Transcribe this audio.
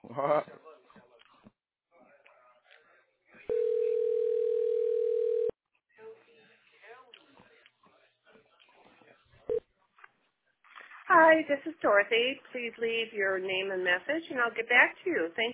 Hi, this is Dorothy. Please leave your name and message, and I'll get back to you. Thank